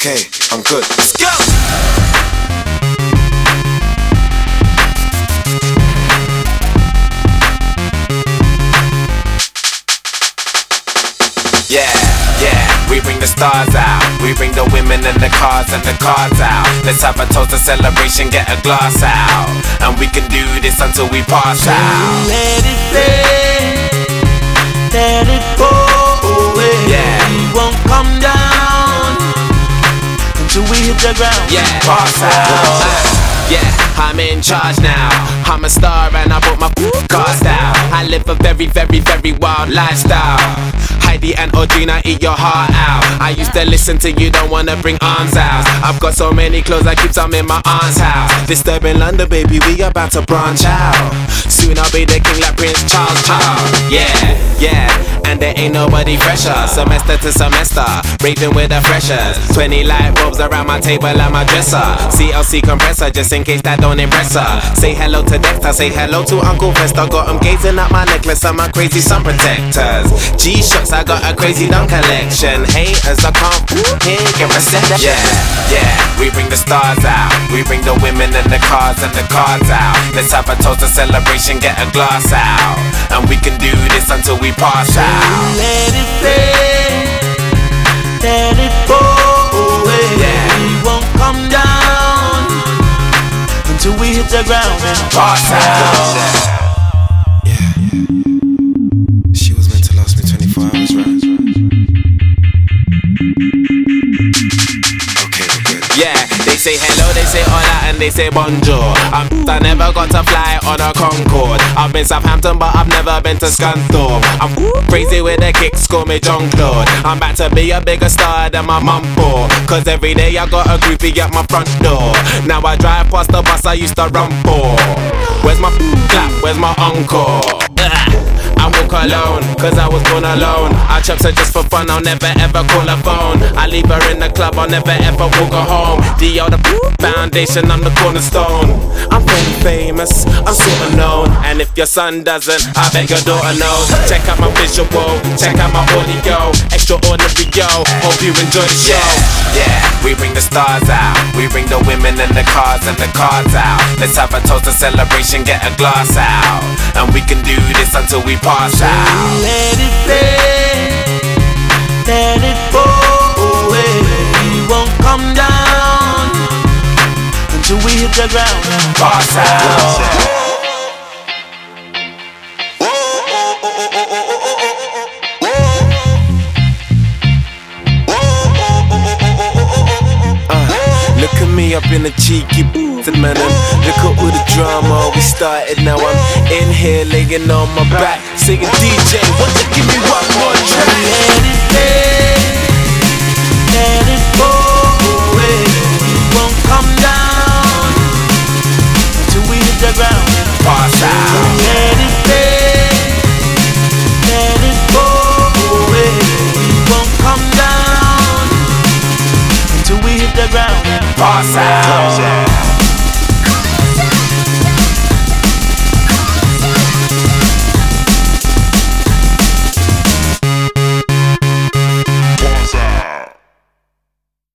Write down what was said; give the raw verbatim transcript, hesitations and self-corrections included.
okay, I'm good. Let's go! Yeah, yeah, we bring the stars out. We bring the women and the cars and the cards out. Let's have a toast, a celebration, get a glass out. And we can do this until we pass out. Let it play, let it go away. Yeah, we won't come down until we hit the ground. Yeah, pass out. Yeah, I'm in charge now. I'm a star and I brought my cars out. I live a very, very, very wild lifestyle. Heidi and Audrina, eat your heart out. I used to listen to you, don't wanna bring arms out. I've got so many clothes, I keep some in my aunt's house. Disturbing London, baby, we about to branch out. Soon I'll be the king like Prince Charles, Charles. Yeah, yeah, and there ain't nobody fresher. Semester to semester, raving with the freshers. Twenty light bulbs around my table and my dresser. C L C compressor, just in case that don't impress her. Say hello to Dexter, say hello to Uncle Fester. Got him gazing at my necklace and my crazy sun protectors. G-Shocks, I got a crazy dumb collection. Haters, I can't hear your reception. Yeah, yeah, we bring the stars out. We bring the women and the cars and the cards out. Let's have a toast, a celebration, get a glass out. And we can do this until we pass out. Let it play, let it go away. Yeah, we won't come down until we hit the ground and pass out. Yeah, she was meant to last me twenty-four hours, right? Okay, we're good. Yeah, they say hello, they say hola, and they say bonjour. I'm I never got to fly on a Concorde. I've been Southampton, but I've never been to Scunthorpe. I'm crazy with the kicks, call me John Claude. I'm about to be a bigger star than my mum for. Cause every day I got a groupie at my front door. Now I drive past the bus I used to run for. Where's my clap, where's my encore? I walk alone, cause I was born alone. I chops her just for fun, I'll never ever call her phone. I leave her in the club, I'll never ever walk her home. D O the foundation, I'm the cornerstone. I'm very famous, I'm sorta known. And if your son doesn't, I bet your daughter knows. Check out my visual, check out my audio. Extraordinary, yo, hope you enjoy the show. Yeah, yeah, we bring the stars out. We bring the women and the cars and the cards out. Let's have a toast, a celebration, get a glass out. And we can do this until we pass out. Let it play, let it go away. We won't come down until we hit the ground and pass out. Look at me up in the cheeky booth, man. Look at all the drama we started. Now I'm in here laying on my back, singing D J, won't you give me one more track? Let it play, let it go away. We won't come down until we hit the ground and pass out. Let it play, let it go away. We won't come down until we hit the ground and pass out.